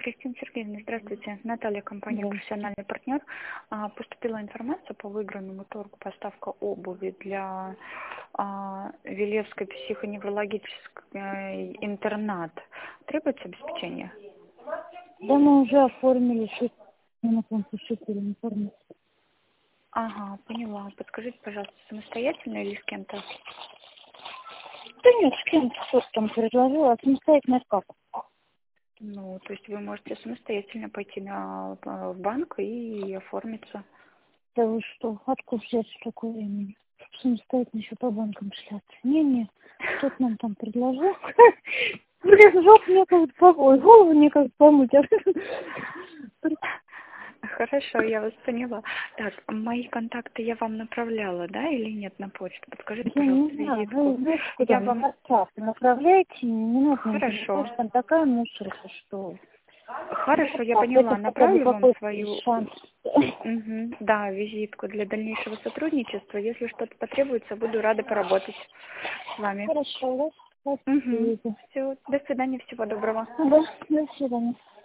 Кристина Сергеевна, здравствуйте. Наталья, компания Да. «Профессиональный партнер». Поступила информация по выигранному торгу поставка обуви для Вилевской психоневрологической интернат. Требуется обеспечение? Да, мы уже оформили, на компьютере информацию. Ага, поняла. Подскажите, пожалуйста, самостоятельно или с кем-то? Да нет, с кем-то кто-то там предложил, а самостоятельно как? Ну, то есть вы можете самостоятельно пойти в банк и оформиться. Да вы что, откуда взять столько времени? Самостоятельно еще по банкам шляться. Не, кто-то нам там предложил. Блин, жопу некогда помыть, голову некогда помыть. Хорошо, я вас поняла. Так, мои контакты я вам направляла, да, или нет на почту? Подскажите, Я пожалуйста, не знаю, визитку. вы знаете, куда Я мне вам... WhatsApp направляете, не нужно мне Хорошо. почта, там такая мусорка, что... Хорошо, я Так, поняла. это хотя бы Направлю вам какой-то свою... шанс. Мгм, да, визитку для дальнейшего сотрудничества. Если что-то потребуется, буду рада поработать с вами. Хорошо, да? Угу. Спасибо. Все, до свидания, всего доброго. Да, до свидания.